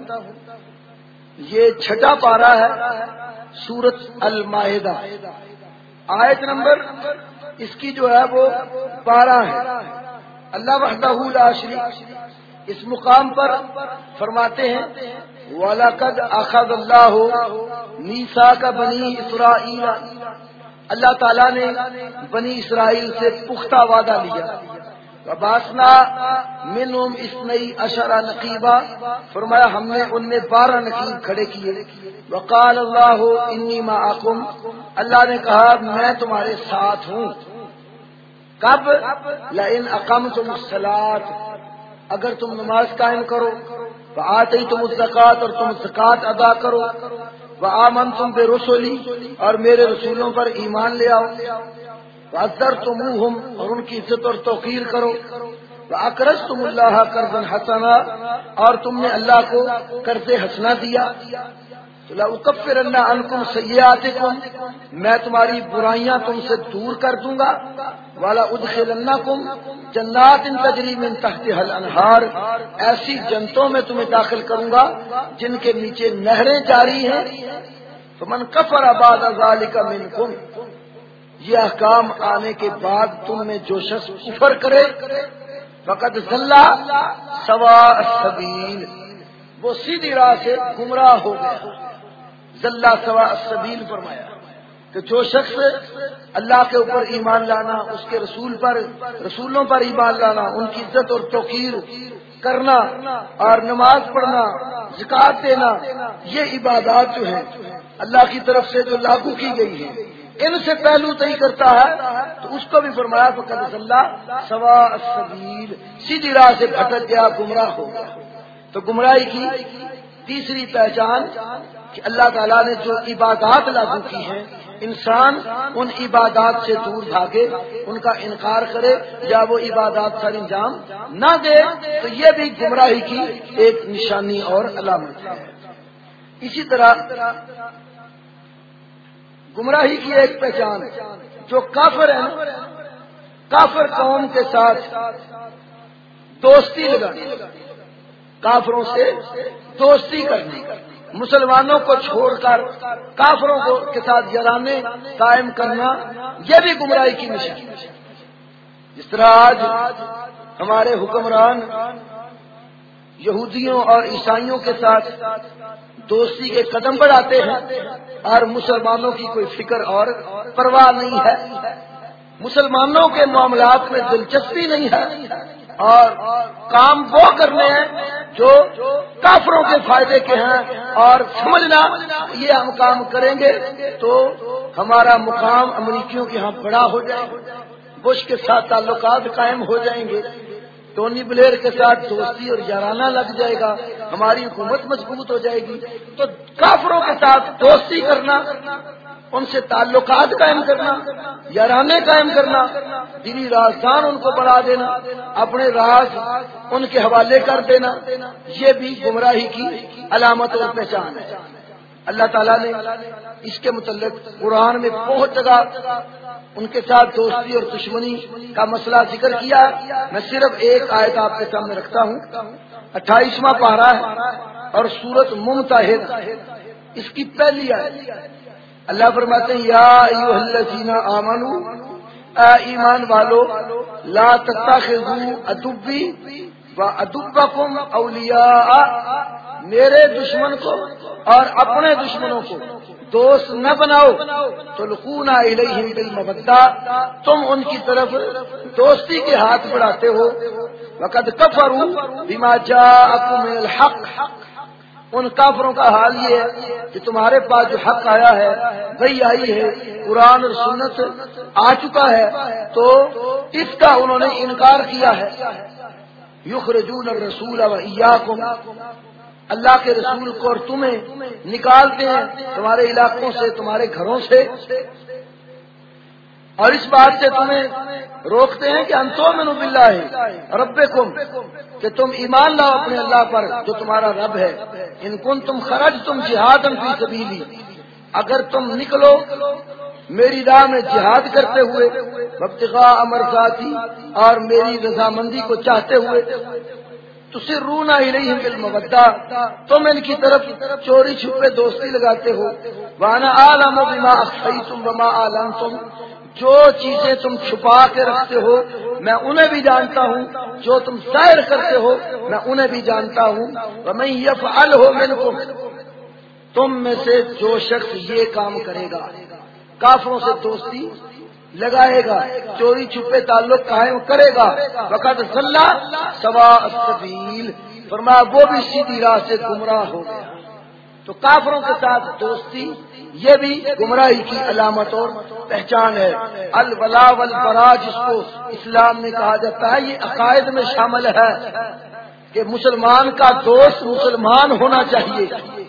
یہ چھٹا پارہ ہے سورۃ المائدہ، آیت نمبر اس کی جو ہے وہ بارہ ہے۔ اللہ وحدہ لا شریک اس مقام پر فرماتے ہیں وَلَقَدْ أَخَذَ اللَّهُ مِيثَاقَ بَنِي إِسْرَائِيلَ، اللہ تعالیٰ نے بنی اسرائیل سے پختہ وعدہ لیا۔ وَبَعَثْنَا مِنْهُمْ اثْنَيْ عَشَرَ نَقِيبًا، فرمایا ہم نے ان میں بارہ نقیب کھڑے کیے۔ وَقَالَ اللَّهُ إِنِّي مَعَكُمْ، اللہ نے کہا میں تمہارے ساتھ ہوں۔ کب؟ لَئِنْ أَقَمْتُمُ الصَّلَاةَ، اگر تم نماز قائم کرو، وَآتَيْتُمُ الزَّكَاةَ اور تم زکات ادا کرو، وَآمَنْتُمْ بِرُسُلِي اور میرے رسولوں پر ایمان لے آؤ، وَعَزَّرْتُمُوهُمْ اور ان کی عزت اور توقیر کرو، وَأَقْرَضْتُمُ اللَّهَ قَرْضًا حَسَنًا اور تم نے اللہ کو قرض حسنہ دیا، تو لَأُكَفِّرَنَّ عَنْكُمْ سَيِّئَاتِكُمْ میں تمہاری برائیاں تم سے دور کر دوں گا، وَلَأُدْخِلَنَّكُمْ جنات تجری من تحتها الانہار ایسی جنتوں میں تمہیں داخل کروں گا جن کے نیچے نہریں جاری ہیں۔ فمن کفر بعد ذلک منکم، یہ احکام آنے کے بعد تم میں جو شخص کفر کرے فقد ضل سواء السبیل، وہ سیدھی راہ سے گمراہ ہو گیا۔ ضل سواء السبیل فرمایا کہ جو شخص اللہ کے اوپر ایمان لانا، اس کے رسول پر رسولوں پر ایمان لانا، ان کی عزت اور توقیر کرنا اور نماز پڑھنا، زکات دینا، یہ عبادات جو ہیں اللہ کی طرف سے جو لاگو کی گئی ہیں ان سے پہلو طئی کرتا ہے تو اس کو بھی فرمایا فقد ضل سواء السبیل، سیدھی راہ سے بھٹک گیا، گمراہ ہو گیا۔ تو گمراہی کی تیسری پہچان کہ اللہ تعالیٰ نے جو عبادات لاگو کی ہیں انسان ان عبادات سے دور بھاگے، ان کا انکار کرے یا وہ عبادات سر انجام نہ دے، تو یہ بھی گمراہی کی ایک نشانی اور علامت ہے۔ اسی طرح گمراہی کی ایک پہچان جو کافر ہیں، کافر قوم کے ساتھ دوستی لگانی، کافروں سے دوستی کرنی، مسلمانوں کو چھوڑ کر کافروں کو کے ساتھ یارانے قائم کرنا، یہ بھی گمراہی کی نشانی ہے۔ جس طرح آج ہمارے حکمران یہودیوں اور عیسائیوں کے ساتھ دوستی کے قدم بڑھاتے ہیں اور مسلمانوں کی کوئی فکر اور پرواہ نہیں ہے، مسلمانوں کے معاملات میں دلچسپی نہیں ہے، اور کام وہ کرنے ہیں جو کافروں کے فائدے کے ہیں، اور سمجھنا یہ ہم کام کریں گے تو ہمارا مقام امریکیوں کے ہاں بڑا ہو جائے گا، بش کے ساتھ تعلقات قائم ہو جائیں گے، ٹونی بلیر کے ساتھ دوستی اور یارانہ لگ جائے گا، ہماری حکومت مضبوط ہو جائے گی۔ تو کافروں کے ساتھ دوستی کرنا، ان سے تعلقات قائم کرنا، یارانے قائم کرنا، دینی رازدان ان کو بڑھا دینا، اپنے راز ان کے حوالے کر دینا، یہ بھی گمراہی کی علامت اور پہچان ہے۔ اللہ تعالیٰ نے اس کے متعلق قرآن میں بہت جگہ ان کے ساتھ دوستی اور دشمنی کا مسئلہ ذکر کیا۔ میں صرف ایک آیت آپ کے سامنے رکھتا ہوں، اٹھائیسواں پارہ ہے اور سورۃ ممتحنہ، اس کی پہلی آیت۔ اللہ فرماتے ہیں یا ایھا الذین آمنوا، اے ایمان والو، لا تتخذوا عدوی وعدوکم اولیاء، میرے دشمن کو اور اپنے دشمنوں کو دوست نہ بناؤ، تلقون الیہم بالمودہ، تم ان کی طرف دوستی کے ہاتھ بڑھاتے ہو، وقد کفروا بما جاءکم من الحق، ان کافروں کا حال یہ ہے کہ تمہارے پاس جو حق آیا ہے، وہی آئی ہے، قرآن اور سنت آ چکا ہے، تو اس کا انہوں نے انکار کیا ہے۔ یخرجون الرسول وایاکم، اللہ کے رسول کو اور تمہیں نکالتے ہیں تمہارے علاقوں سے، تمہارے گھروں سے، اور اس بات سے تمہیں روکتے ہیں کہ انتؤمنوا باللہ ربکم، کہ تم ایمان لاؤ اپنے اللہ پر جو تمہارا رب ہے، ان کنتم خرجتم جہادا فی سبیلی، اگر تم نکلو میری راہ میں جہاد کرتے ہوئے، وابتغاء مرضاتی، اور میری رضامندی کو چاہتے ہوئے، تسرون الیہم بالمودہ، تم ان کی طرف چوری چھپے دوستی لگاتے ہو، وانا اعلم بما اخفیتم وما اعلنتم، جو چیزیں تم چھپا کے رکھتے ہو میں انہیں بھی جانتا ہوں، جو تم ظاہر کرتے ہو میں انہیں بھی جانتا ہوں، ومن یفعلہ منکم، تم میں سے جو شخص یہ کام کرے گا، کافروں سے دوستی لگائے گا، چوری چھپے تعلق قائم کرے گا، وقد ضل سواء السبیل، فرمایا وہ بھی سیدھی راہ سے گمراہ ہو گیا۔ تو کافروں کے ساتھ دوستی یہ بھی گمراہی کی علامت اور پہچان ہے۔ الولا والبرا جس کو اسلام میں کہا جاتا ہے، یہ عقائد میں شامل ہے کہ مسلمان کا دوست مسلمان ہونا چاہیے،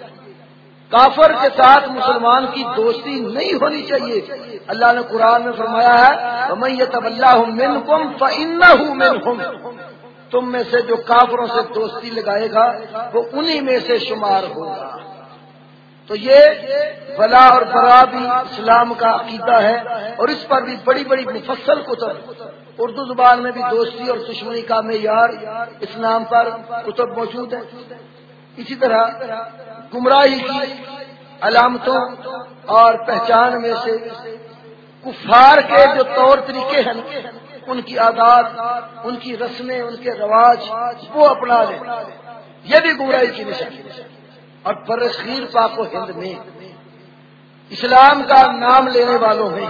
کافر کے ساتھ مسلمان کی دوستی نہیں ہونی چاہیے۔ اللہ نے قرآن میں فرمایا ہے وَمَن يَتَوَلَّهُم مِّنكُمْ فَإِنَّهُ مِنْهُمْ، تم میں سے جو کافروں سے دوستی لگائے گا وہ انہی میں سے شمار ہوگا۔ تو یہ ولا اور برا بھی اسلام کا عقیدہ ہے، اور اس پر بھی بڑی بڑی مفصل کتب، اردو زبان میں بھی دوستی اور دشمنی کا معیار اسلام پر کتب موجود ہیں۔ اسی طرح گمراہی کی علامتوں اور پہچان میں سے کفار کے جو طور طریقے ہیں، ان کی عادات، ان کی رسمیں، ان کے رواج وہ اپنا لیں، یہ بھی گمراہی کی نشانی ہے۔ اور برصغیر پاک و ہند میں اسلام کا نام لینے والوں میں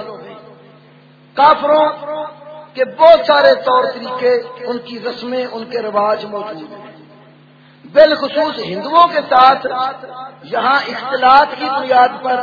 کافروں کے بہت سارے طور طریقے، ان کی رسمیں، ان کے رواج موجود ہیں۔ بالخصوص ہندوؤں کے ساتھ یہاں اختلاط کی بنیاد پر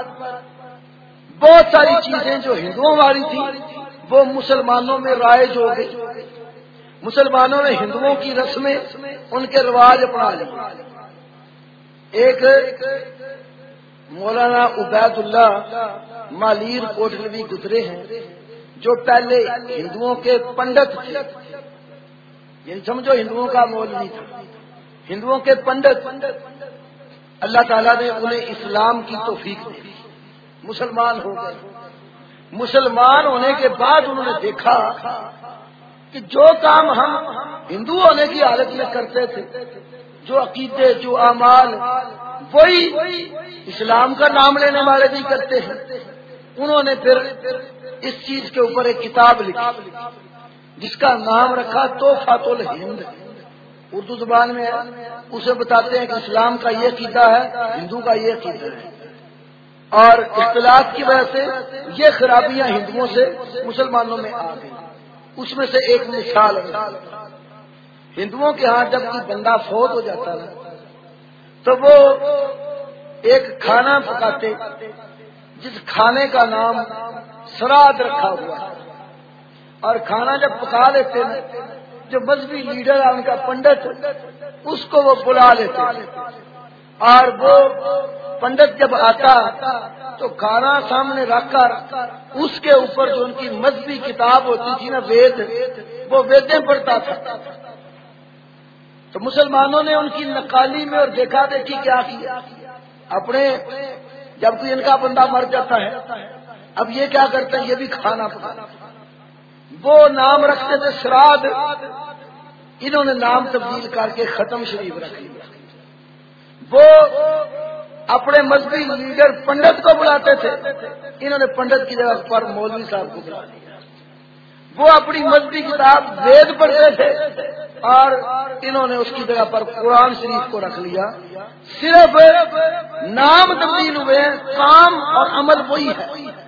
بہت ساری چیزیں جو ہندوؤں والی تھی وہ مسلمانوں میں رائج ہو گئی۔ مسلمانوں نے ہندوؤں کی رسمیں ان کے رواج اپنا لیے۔ ایک مولانا عبید اللہ مالیر کوٹلوی گزرے ہیں جو پہلے ہندوؤں کے پنڈت تھے، یعنی سمجھو ہندوؤں کا مولوی تھا، ہندوؤں کے پنڈت۔ اللہ تعالیٰ نے انہیں اسلام کی توفیق دی، مسلمان ہو گئے۔ مسلمان ہونے کے بعد انہوں نے دیکھا کہ جو کام ہم ہندو ہونے کی حالت میں کرتے تھے، جو عقیدے، جو اعمال، وہی اسلام کا نام لینے والے بھی کرتے ہیں۔ انہوں نے پھر اس چیز کے اوپر ایک کتاب لکھی جس کا نام رکھا تحفۃ الہند، اردو زبان میں ہے۔ اسے بتاتے ہیں کہ اسلام کا یہ عقیدہ ہے، ہندو کا یہ عقیدہ ہے، اور اختلاف کی وجہ سے یہ خرابیاں ہندوؤں سے مسلمانوں میں آ گئی۔ اس میں سے ایک مثال ہے، ہندوؤں کے ہاں جب کوئی بندہ فوت ہو جاتا ہے تو وہ ایک کھانا پکاتے جس کھانے کا نام سراد رکھا ہوا ہے، اور کھانا جب پکا لیتے ہیں جو مذہبی لیڈر ہے ان کا پنڈت، اس کو وہ بلا لیتے ہیں، اور وہ پنڈت جب آتا تو کھانا سامنے رکھ کر اس کے اوپر جو ان کی مذہبی کتاب ہوتی تھی نا، وید، وہ ویدیں پڑھتا تھا۔ تو مسلمانوں نے ان کی نقالی میں اور دیکھا دیکھی کیا کیا، اپنے جب کوئی ان کا بندہ مر جاتا ہے اب یہ کیا کرتے ہیں، یہ بھی کھانا پکانا، وہ نام رکھتے تھے سراد، انہوں نے نام تبدیل کر کے ختم شریف رکھ لیا۔ وہ اپنے مذہبی لیڈر پنڈت کو بلاتے تھے، انہوں نے پنڈت کی جگہ پر مولوی صاحب کو بلا لیا۔ وہ اپنی مذہبی کتاب وید پڑھتے تھے اور انہوں نے اس کی جگہ پر قرآن شریف کو رکھ لیا۔ صرف نام تبدیل ہوئے ہیں، کام اور عمل وہی ہے۔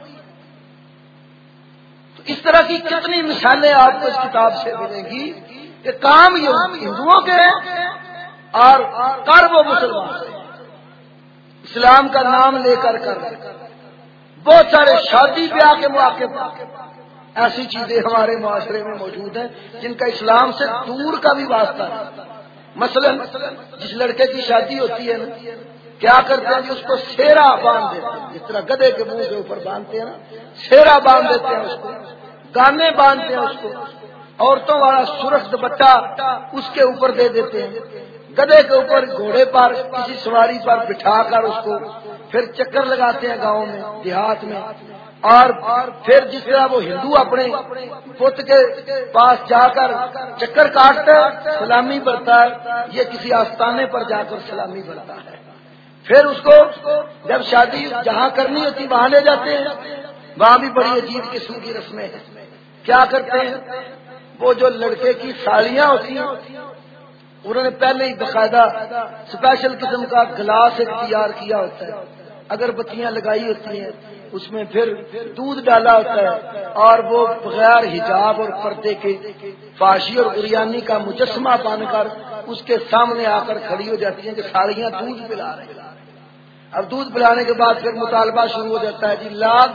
تو اس طرح کی کتنی مثالیں آپ کو اس کتاب سے ملیں گی کہ کام یہ ہندوؤں کے ہیں اور کر وہ مسلمان ہیں، اسلام کا نام لے کر کر بہت سارے شادی بیاہ کے مواقع پر ایسی چیزیں ہمارے معاشرے میں موجود ہیں جن کا اسلام سے دور کا بھی واسطہ ہے۔ مثلا جس لڑکے کی شادی ہوتی ہے نا، کیا کرتے ہیں جی، اس کو سیرا باندھ دیتے ہیں، جس طرح گدھے کے منہ کے اوپر باندھتے ہیں نا، سیرا باندھ دیتے ہیں اس کو، گانے باندھتے ہیں اس کو، عورتوں والا سرخ دوپٹہ اس کے اوپر دے دیتے ہیں، گدھے کے اوپر گھوڑے پر کسی سواری پر بٹھا کر اس کو پھر چکر لگاتے ہیں گاؤں میں، دیہات میں، اور پھر جس طرح وہ ہندو اپنے بت کے پاس جا کر چکر کاٹتا ہے، سلامی برتا ہے، یہ کسی آستانے پر جا کر سلامی برتا ہے۔ پھر اس کو جب شادی جہاں کرنی ہوتی وہاں لے جاتے ہیں، وہاں بھی بڑی عجیب قسم کی رسمیں ہیں۔ کیا کرتے ہیں، وہ جو لڑکے کی سالیاں ہوتی ہیں انہوں نے پہلے ہی باقاعدہ اسپیشل قسم کا گلاس ایک تیار کیا ہوتا ہے، اگر بتیاں لگائی ہوتی ہیں اس میں پھر دودھ ڈالا ہوتا ہے، اور وہ بغیر حجاب اور پردے کے فحاشی اور عریانی کا مجسمہ بن کر اس کے سامنے آ کر کھڑی ہو جاتی ہیں کہ سالیاں دودھ پلا رہے ہیں۔ اب دودھ پلانے کے بعد پھر مطالبہ شروع ہو جاتا ہے، جی لاگ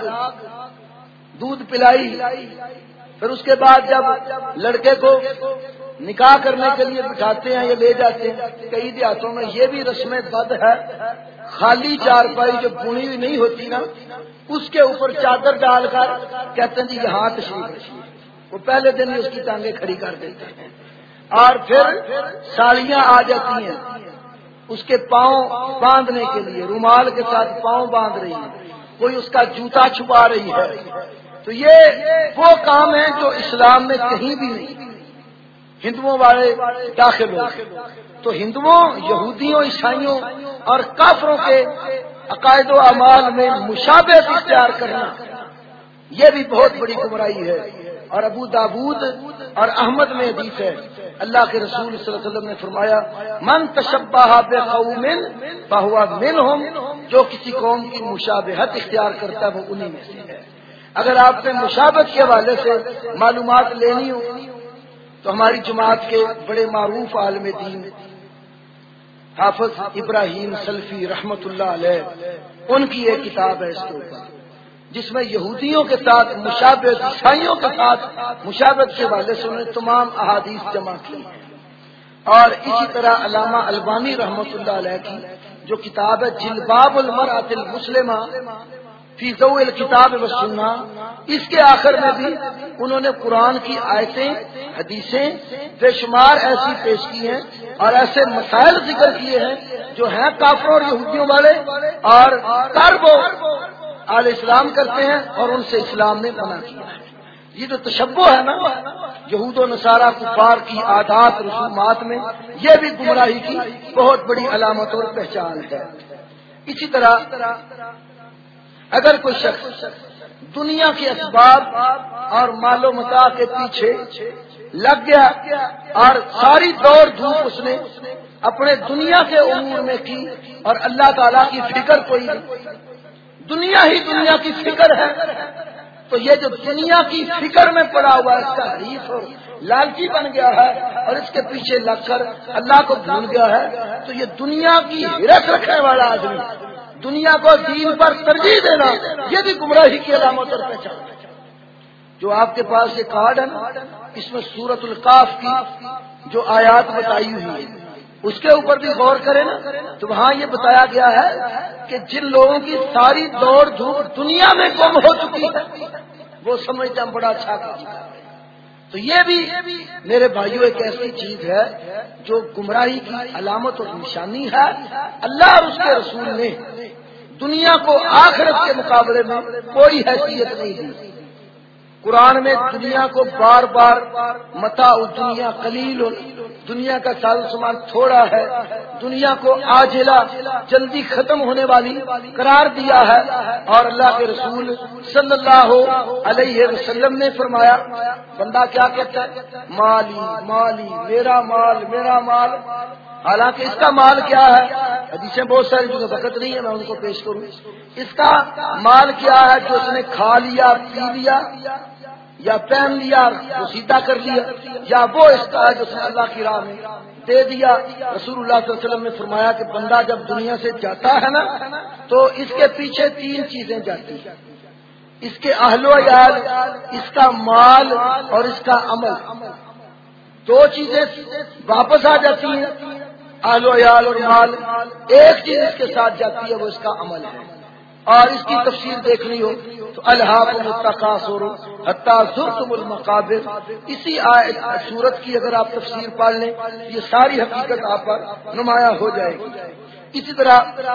دودھ پلائی۔ پھر اس کے بعد جب لڑکے کو نکاح کرنے کے لیے بٹھاتے ہیں یا لے جاتے ہیں، کئی دیہاتوں میں یہ بھی رسم بد ہے، خالی چارپائی جو بنی ہوئی نہیں ہوتی نا اس کے اوپر چادر ڈال کر کہتے ہیں جی یہاں تشریف رکھیے، وہ پہلے دن ہی اس کی ٹانگیں کھڑی کر دیتے ہیں، اور پھر سالیاں آ جاتی ہیں اس کے پاؤں باندھنے کے لیے، رومال کے ساتھ پاؤں باندھ رہی ہے، کوئی اس کا جوتا چھپا رہی ہے۔ تو یہ وہ کام ہے جو اسلام میں کہیں بھی نہیں ہندوؤں والے داخل ہو۔ تو ہندوؤں، یہودیوں، عیسائیوں اور کافروں کے عقائد و اعمال میں مشابہت اختیار کرنا یہ بھی بہت بڑی گمراہی ہے۔ اور ابو داود اور احمد میں حدیث ہے، اللہ کے رسول صلی اللہ علیہ وسلم نے فرمایا، من تشبہ بقوم فہو منہم، جو کسی قوم کی مشابہت اختیار کرتا ہے وہ انہی میں سے ہے۔ اگر آپ نے مشابہت کے حوالے سے معلومات لینی ہو تو ہماری جماعت کے بڑے معروف عالم دین حافظ ابراہیم سلفی رحمت اللہ علیہ، ان کی ایک کتاب ہے اس کے اوپر، جس میں یہودیوں کے ساتھ مشابہت، عیسائیوں کے ساتھ مشابہت کے حوالے سے انہوں نے تمام احادیث جمع کی ہیں۔ اور اسی طرح علامہ البانی رحمۃ اللہ علیہ کی جو کتاب ہے جلباب المرأۃ المسلمہ فی ضوء الکتاب والسنہ، اس کے آخر میں بھی انہوں نے قرآن کی آیتیں، حدیثیں بے شمار ایسی پیش کی ہیں اور ایسے مسائل ذکر کیے ہیں جو ہیں کافروں اور یہودیوں والے، اور طرب آل اسلام کرتے ہیں اور ان سے اسلام نے منع کیا ہے۔ یہ جو تشبہ ہے نا یہود و نصارہ کفار کی عادات رسومات میں، یہ بھی گمراہی کی بہت بڑی علامت اور پہچان ہے۔ اسی طرح اگر کوئی شخص دنیا کے اسباب اور مال و متاع کے پیچھے لگ گیا اور ساری دوڑ دھوپ اس نے اپنے دنیا کے امور میں کی اور اللہ تعالیٰ کی فکر کوئی نہیں، دنیا ہی دنیا کی فکر ہے، تو یہ جو دنیا کی فکر میں پڑا ہوا اس کا حریف اور لالچی بن گیا ہے اور اس کے پیچھے لگ کر اللہ کو بھول گیا ہے، تو یہ دنیا کی ہرس رکھنے والا آدمی، دنیا کو دین پر ترجیح دینا، یہ بھی گمراہی کی علامت اور پہچان ہے۔ جو آپ کے پاس یہ کارڈ ہے نا، اس میں سورۃ القاف کی جو آیات بتائی ہوئی ہے اس کے اوپر بھی غور کریں نا، تو وہاں یہ بتایا گیا ہے کہ جن لوگوں کی ساری دوڑ دھوپ دنیا میں گم ہو چکی ہے وہ سمجھتے ہیں بڑا اچھا کام ہے۔ تو یہ بھی میرے بھائیوں ایک ایسی چیز ہے جو گمراہی کی علامت اور نشانی ہے۔ اللہ اور اس کے رسول نے دنیا کو آخرت کے مقابلے میں کوئی حیثیت نہیں دی۔ قرآن میں دنیا کو بار بار متاع دنیا قلیل، دنیا کا ساز و سامان تھوڑا ہے، دنیا کو عاجلہ جلدی ختم ہونے والی قرار دیا ہے، اور اللہ کے رسول صلی اللہ علیہ وسلم نے فرمایا، بندہ کیا کہتا ہے؟ مالی مالی، میرا مال میرا مال، حالانکہ اس کا مال کیا ہے؟ حدیثیں بہت ساری جو وقت نہیں ہے میں ان کو پیش کروں۔ اس کا مال کیا ہے جو اس نے کھا لیا، پی لیا یا پہن لیا، سیدھا کر لیا، یا وہ اس کا ہے جو اس نے اللہ کی راہ میں دے دیا۔ رسول اللہ صلی اللہ علیہ وسلم نے فرمایا کہ بندہ جب دنیا سے جاتا ہے نا تو اس کے پیچھے تین چیزیں جاتی ہیں، اس کے اہل و عیال، اس کا مال اور اس کا عمل۔ دو چیزیں واپس آ جاتی ہیں، اہل و عیال اور مال، ایک چیز اس کے ساتھ جاتی ہے وہ اس کا عمل ہے۔ اور اس کی تفسیر دیکھنی ہو تو الہاکم التکاثر حتی زرتم المقابر، اسی آیت سورت کی اگر آپ تفسیر پڑھ لیں یہ ساری حقیقت آپ پر نمایاں ہو جائے گی۔ اسی طرح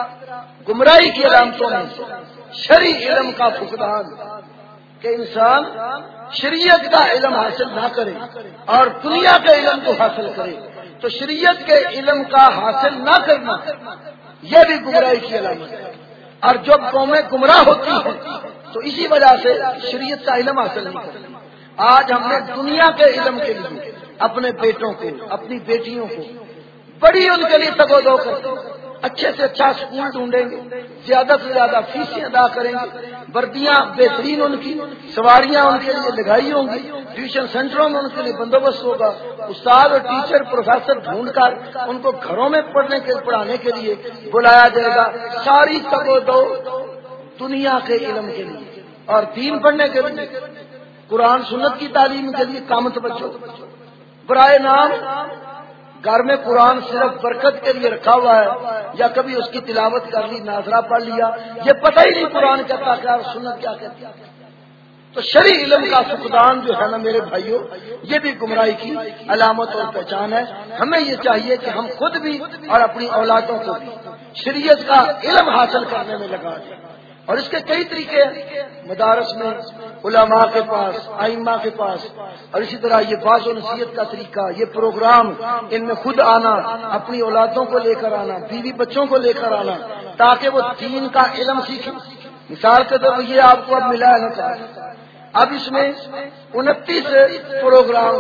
گمراہی کی علامتوں میں شرعی علم کا فقدان، کہ انسان شریعت کا علم حاصل نہ کرے اور دنیا کے علم کو حاصل کرے، تو شریعت کے علم کا حاصل نہ کرنا یہ بھی گمراہی کی علامت ہے۔ اور جب قومیں گمراہ ہوتی ہیں تو اسی وجہ سے شریعت کا علم حاصل نہیں کرتی۔ آج ہم نے دنیا کے علم کے لیے اپنے بیٹوں کو، اپنی بیٹیوں کو بڑی ان کے لیے تگ و دو کرتے ہیں، اچھے سے اچھا اسکول ڈھونڈیں گے، زیادہ سے زیادہ فیسیں ادا کریں گے، وردیاں بہترین ان کی، سواریاں ان کے لیے لگائی ہوں گی، ٹیوشن سینٹروں میں ان کے لیے بندوبست ہوگا، استاد اور ٹیچر پروفیسر ڈھونڈ کر ان کو گھروں میں پڑھنے کے پڑھانے کے لیے بلایا جائے گا۔ ساری تگ و دو دنیا کے علم کے لیے اور دین پڑھنے کے لیے، قرآن سنت کی تعلیم کے لیے کام توجہ۔ برائے نام گھر میں قرآن صرف برکت کے لیے رکھا ہوا ہے، یا کبھی اس کی تلاوت کر لی، ناظرہ پڑھ لیا، یہ پتہ ہی نہیں قرآن کہتا کیا اور سنت کیا کہتی ہے۔ تو شرعی علم کا فقدان جو ہے نا میرے بھائیوں، یہ بھی گمراہی کی علامت اور پہچان ہے۔ ہمیں یہ چاہیے کہ ہم خود بھی اور اپنی اولادوں کو بھی شریعت کا علم حاصل کرنے میں لگا دیں، اور اس کے کئی طریقے ہیں، مدارس میں، علماء کے پاس، ائمہ کے پاس، اور اسی طرح یہ باز و نصیحت کا طریقہ، یہ پروگرام، ان میں خود آنا، اپنی اولادوں کو لے کر آنا، بیوی بچوں کو لے کر آنا، تاکہ وہ دین کا علم سیکھیں۔ مثال کے طور پر یہ آپ کو اب ملا ہے نا، اب اس میں انتیس پروگرام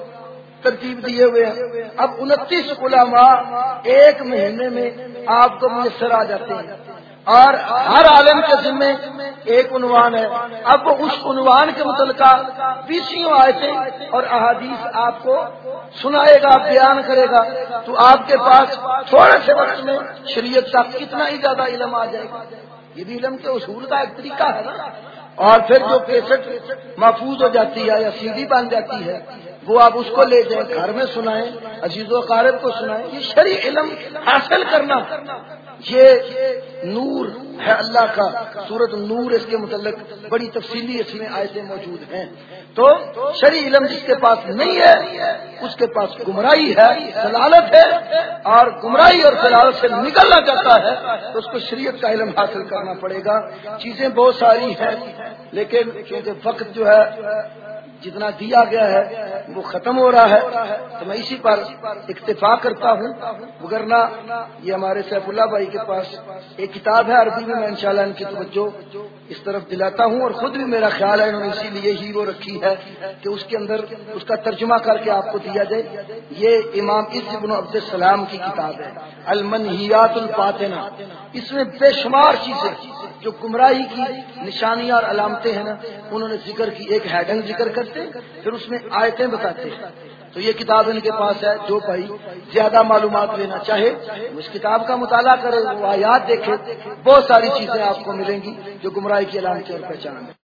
ترتیب دیے ہوئے ہیں، اب انتیس علماء ایک مہینے میں آپ کو میسر آ جاتے ہیں، اور ہر عالم کے ذمے ایک عنوان ہے۔ اب وہ اس عنوان کے متعلقہ بیسیوں آیتیں اور احادیث آپ کو سنائے گا، بیان کرے گا، تو آپ کے پاس تھوڑے سے وقت میں شریعت کا کتنا ہی زیادہ علم آ جائے گا۔ یہ بھی علم کے اصول کا ایک طریقہ ہے نا. اور پھر جو کیسٹ محفوظ ہو جاتی ہے یا سی ڈی بن جاتی ہے وہ آپ اس کو لے جائیں گھر میں سنائیں, عزیز و اقارب کو سنائیں. یہ شرعی علم حاصل کرنا یہ نور ہے اللہ کا. سورۃ النور اس کے متعلق بڑی تفصیلی اس میں آیتیں موجود ہیں. تو شرعی علم جس کے پاس نہیں ہے اس کے پاس گمراہی ہے, ضلالت ہے, اور گمراہی اور ضلالت سے نکلنا چاہتا ہے تو اس کو شریعت کا علم حاصل کرنا پڑے گا. چیزیں بہت ساری ہیں لیکن کیونکہ وقت جو ہے جتنا دیا گیا ہے وہ ختم ہو رہا ہے تو میں اسی پر اکتفا کرتا ہوں. وگرنہ یہ ہمارے سیف اللہ بھائی کے پاس ایک کتاب ہے عربی میں, میں انشاءاللہ ان کی توجہ اس طرف دلاتا ہوں, اور خود بھی میرا خیال ہے انہوں نے اسی لیے ہی وہ رکھی ہے کہ اس کے اندر اس کا ترجمہ کر کے آپ کو دیا جائے. یہ امام عز بن عبد السلام کی کتاب ہے المنہیات الفاطنہ. اس میں بے شمار چیزیں جو گمراہی کی نشانیاں اور علامتیں ہیں نا انہوں نے ذکر کی. ایک ہیڈنگ ذکر کرتے پھر اس میں آیتیں بتاتے ہیں. تو یہ کتاب ان کے پاس ہے. جو بھائی زیادہ معلومات لینا چاہے اس کتاب کا مطالعہ کرے, وہ آیات دیکھے, بہت ساری چیزیں آپ کو ملیں گی جو گمراہی کی علامتیں اور پہچان ہے.